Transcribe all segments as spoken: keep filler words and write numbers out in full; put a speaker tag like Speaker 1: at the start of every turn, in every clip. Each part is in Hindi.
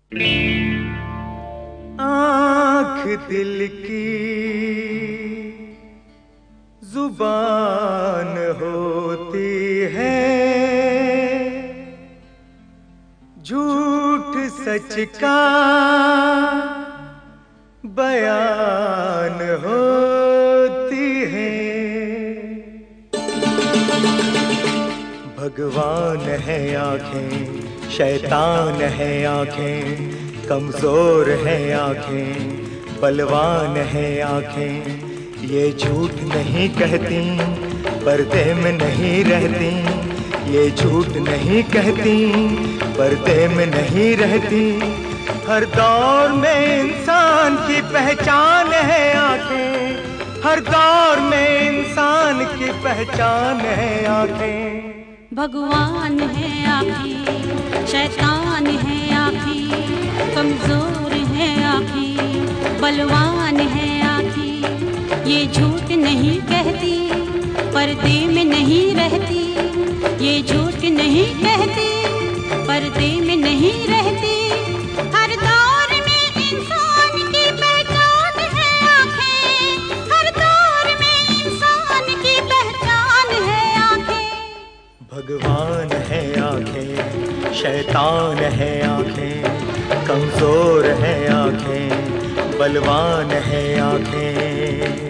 Speaker 1: आँख दिल की जुबान होती है, झूठ सच का बयान होती है। भगवान है आँखें, शैतान है आँखें, कमजोर है आँखें, बलवान है आँखें। ये झूठ नहीं कहती, पर्दे में नहीं रहती। ये झूठ नहीं कहती, पर्दे में नहीं रहती। हर दौर में इंसान की पहचान है आँखें, हर दौर में इंसान की पहचान है आँखें।
Speaker 2: भगवान है आँखें, शैतान है आँखें, कमजोर है आँखें, बलवान है आँखें। ये झूठ नहीं कहती, पर्दे में नहीं रहती। ये झूठ नहीं कहती, पर्दे में नहीं रहती। हर दौर में इंसान की पहचान है आँखें, हर दौर में इंसान की पहचान है आँखें।
Speaker 1: भगवान है आँखें, शैतान है आँखें, कमजोर है आँखें, बलवान है आँखें।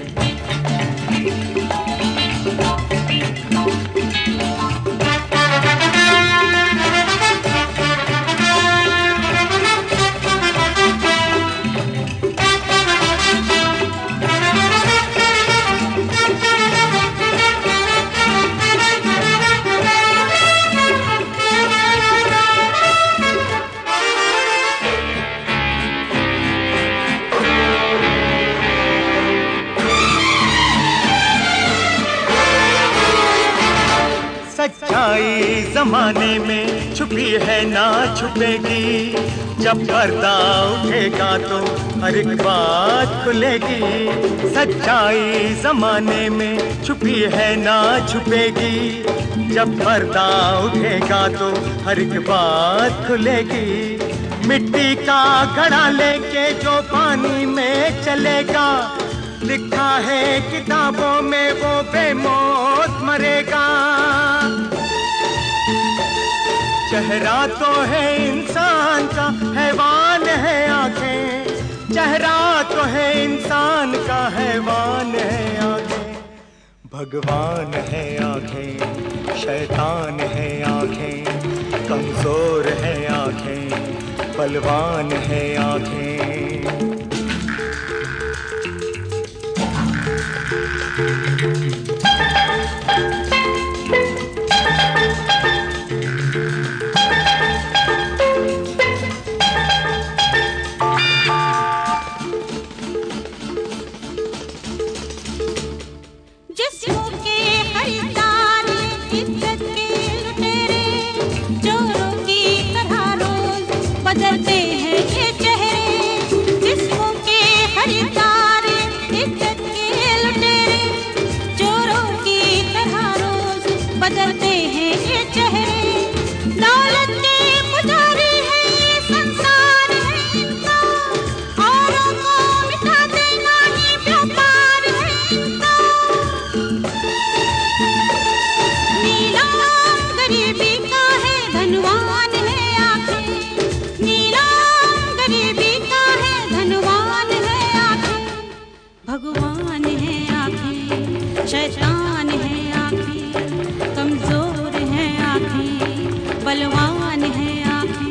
Speaker 1: सच्चाई जमाने में छुपी है ना छुपेगी, जब पर्दा उठेगा तो हर एक बात खुलेगी। सच्चाई जमाने में छुपी है ना छुपेगी, जब पर्दा उठेगा तो हर एक बात खुलेगी। मिट्टी का घड़ा लेके जो पानी में चलेगा, लिखा है किताबों में वो बेमौत मरेगा। चेहरा तो है इंसान का, हैवान है आँखें। चेहरा तो है इंसान का, हैवान है आँखें। भगवान है आँखें, शैतान है आँखें, कमजोर है आँखें, बलवान है आँखें।
Speaker 2: बदलते हैं ये चेहरे, जिस्मों के खरीदार, इज्जत के लुटेरे, चोरों की तरह रोज बदलते हैं ये चेहरे। दौलत के पुजारी है ये संसार है इनका, औरों को मिटा देना ही व्यापार है इनका। नीलाम गरीबी का है, धनवान है आँखें। भगवान है आँखें, शैतान है आँखें, कमजोर है आँखें, बलवान है आँखें।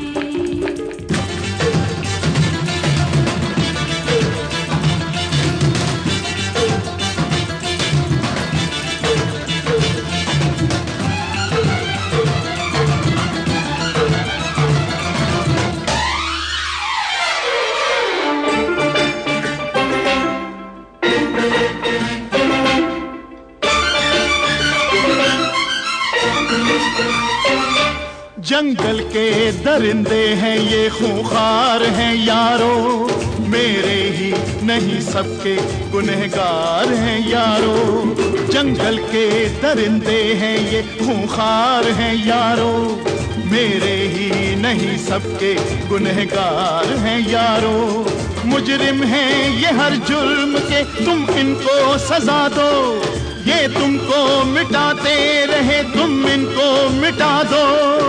Speaker 3: जंगल के दरिंदे हैं ये, खूंखार हैं यारो। मेरे ही नहीं सबके गुनहगार हैं यारो। जंगल के दरिंदे हैं ये, खूंखार हैं यारो। मेरे ही नहीं सबके गुनहगार हैं यारो। मुजरिम हैं ये हर जुल्म के, तुम इनको सजा दो। ये तुमको मिटाते रहे, तुम इनको मिटा दो।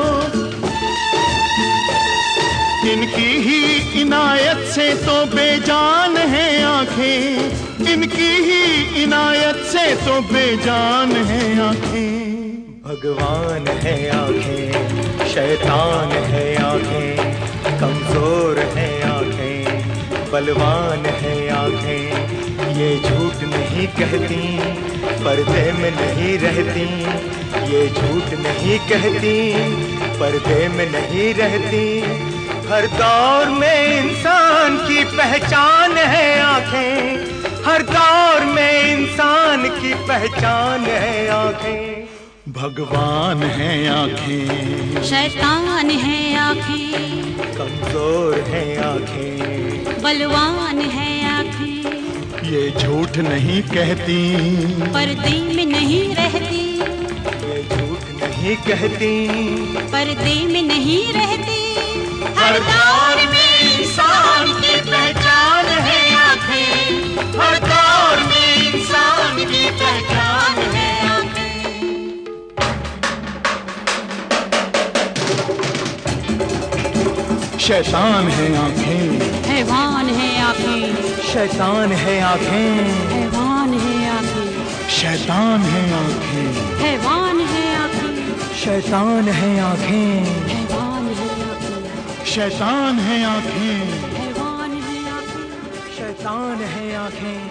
Speaker 3: इनकी ही इनायत से तो बेजान है आंखें, इनकी ही इनायत से तो बेजान है आंखें।
Speaker 1: भगवान है आंखें, शैतान है आंखें, कमजोर है आंखें, बलवान है आंखें। ये झूठ नहीं कहती, पर्दे में नहीं रहती। ये झूठ नहीं कहती, पर्दे में नहीं रहती। हर दौर में इंसान की पहचान है आंखें, हर दौर में इंसान की पहचान है आंखें।
Speaker 3: भगवान है आंखें,
Speaker 2: शैतान है आंखें,
Speaker 1: कमजोर है आंखें,
Speaker 2: बलवान है आंखें।
Speaker 3: ये झूठ नहीं कहती,
Speaker 2: पर्दे में नहीं रहती।
Speaker 1: ये झूठ नहीं कहती,
Speaker 2: पर्दे में नहीं रहती।
Speaker 1: हर दौर में इंसान की पहचान है आंखें, हर दौर में इंसान की पहचान है आंखें।
Speaker 3: शैतान है आंखें,
Speaker 2: हैवान है आंखें,
Speaker 1: शैतान है आंखें,
Speaker 2: हैवान है आंखें,
Speaker 3: शैतान है आंखें,
Speaker 2: हैवान है आंखें,
Speaker 1: शैतान है आंखें,
Speaker 2: हैवान है आंखें,
Speaker 3: शैतान है आंखें,
Speaker 2: हैवान है आंखें,
Speaker 1: शैतान है आंखें,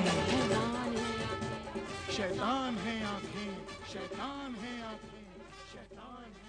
Speaker 3: शैतान है आंखें, शैतान है आंखें, शैतान है।